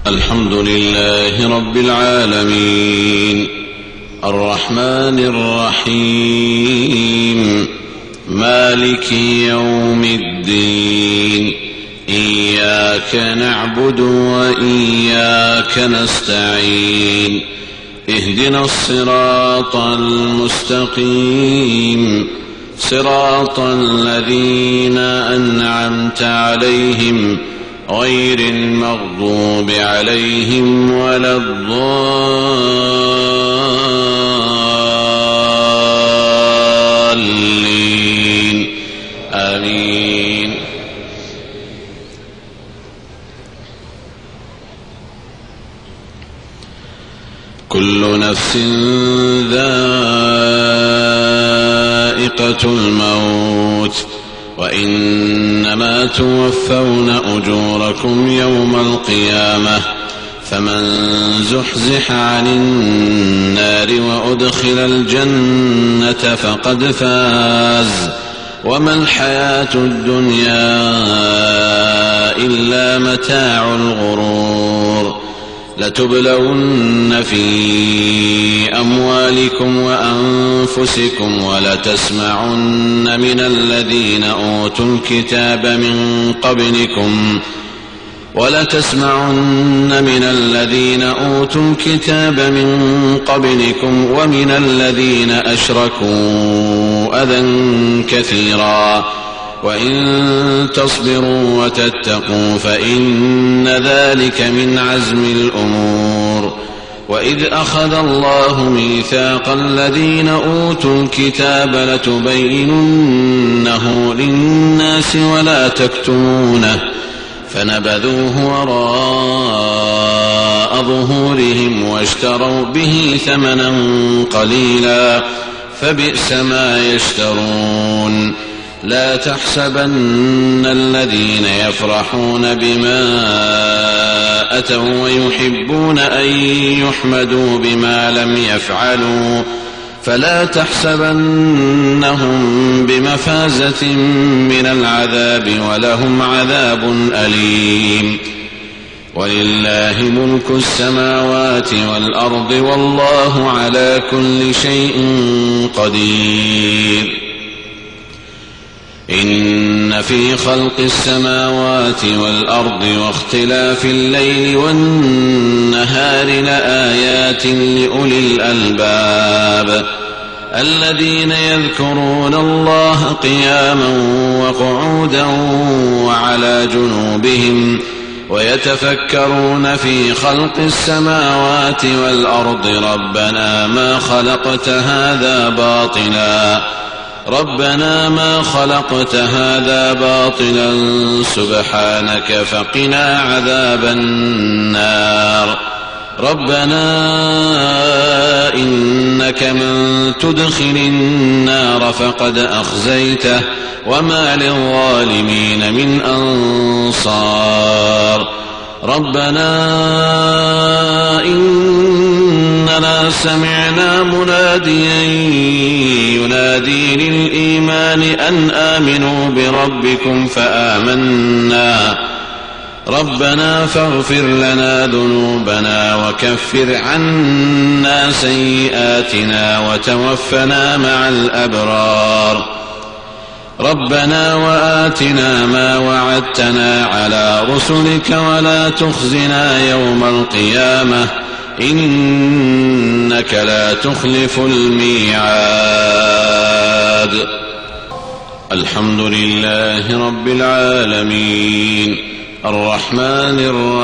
الحمد لله رب العالمين الرحمن الرحيم مالك يوم الدين إياك نعبد وإياك نستعين اهدنا الصراط المستقيم صراط الذين أنعمت عليهم غير المغضوب عليهم ولا الضالين آمين. كل نفس ذائقة الموت وإنما توفون أجوركم يوم القيامة فمن زحزح عن النار وأدخل الجنة فقد فاز وما الحياة الدنيا إلا متاع الغرور. لتبلون في أموالكم وأنفسكم ولتسمعن من الذين أوتوا الكتاب من قبلكم ومن الذين أشركوا أذى كثيرا وإن تصبروا وتتقوا فإن ذلك من عزم الأمور. وإذ أخذ الله ميثاق الذين أوتوا الكتاب لتبيننه للناس ولا تكتمونه فنبذوه وراء ظهورهم واشتروا به ثمنا قليلا فبئس ما يشترون. لا تحسبن الذين يفرحون بما أتوا ويحبون أن يحمدوا بما لم يفعلوا فلا تحسبنهم بمفازة من العذاب ولهم عذاب أليم. ولله ملك السماوات والأرض والله على كل شيء قدير. إن في خلق السماوات والأرض واختلاف الليل والنهار لآيات لأولي الألباب الذين يذكرون الله قياما وقعودا وعلى جنوبهم ويتفكرون في خلق السماوات والأرض ربنا ما خلقت هذا باطلا سبحانك فقنا عذاب النار. ربنا إنك من تدخل النار فقد أخزيته وما للظالمين من أنصار. ربنا إننا سمعنا مناديا ينادي للإيمان أن آمنوا بربكم فآمنا. ربنا فاغفر لنا ذنوبنا وكفر عنا سيئاتنا وتوفنا مع الأبرار. ربنا وآتنا ما وعدتنا على رسلك ولا تخزنا يوم القيامة إنك لا تخلف الميعاد. الحمد لله رب العالمين الرحمن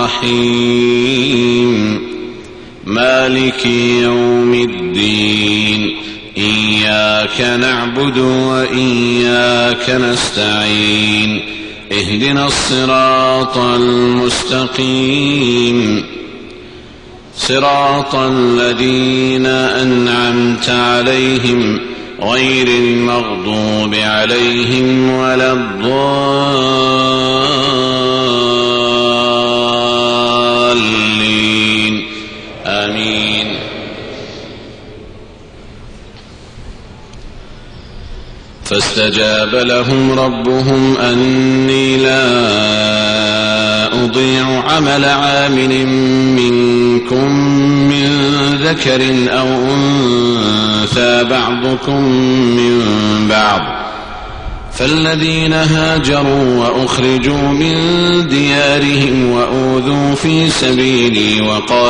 الرحيم مالك يوم الدين إياك نعبد وإياك نستعين اهدنا الصراط المستقيم صراط الذين أنعمت عليهم غير المغضوب عليهم ولا الضالين آمين. فاستجاب لهم ربهم أني لا أضيع عمل عامل منكم من ذكر أو أنثى بعضكم من بعض فالذين هاجروا وأخرجوا من ديارهم وأوذوا في سبيلي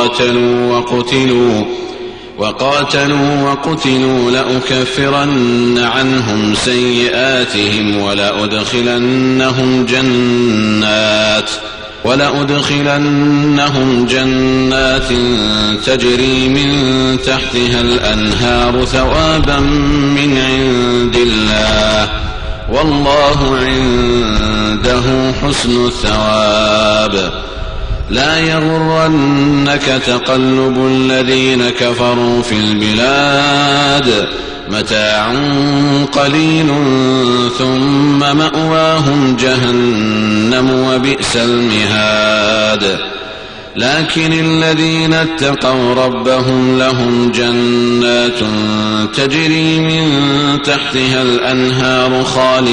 وقاتلوا وقتلوا لأكفرن عنهم سيئاتهم ولأدخلنهم جنات تجري من تحتها الأنهار ثوابا من عند الله والله عنده حسن الثواب لا يغرنك تقلب الذين كفروا في البلاد متاع قليل ثم مأواهم جهنم وبئس المهاد لكن الذين اتقوا ربهم لهم جنات تجري من تحتها الأنهار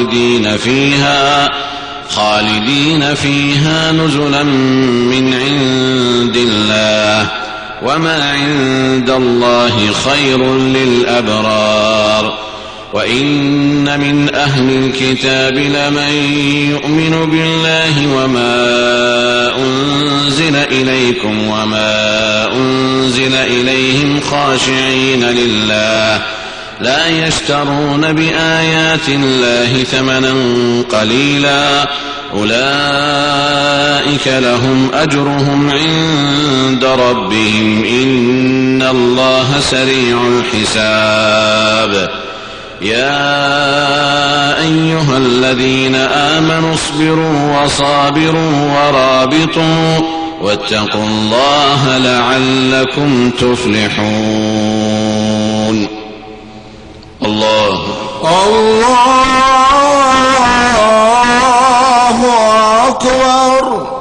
خالدين فيها نزلا من عند الله وما عند الله خير للأبرار وإن من أهل الكتاب لمن يؤمن بالله وما أنزل إليكم وما أنزل إليهم خاشعين لله لا يشترون بآيات الله ثمنا قليلا أولئك لهم أجرهم عند ربهم إن الله سريع الحساب يا أيها الذين آمنوا اصبروا وصابروا ورابطوا واتقوا الله لعلكم تفلحون الله أكبر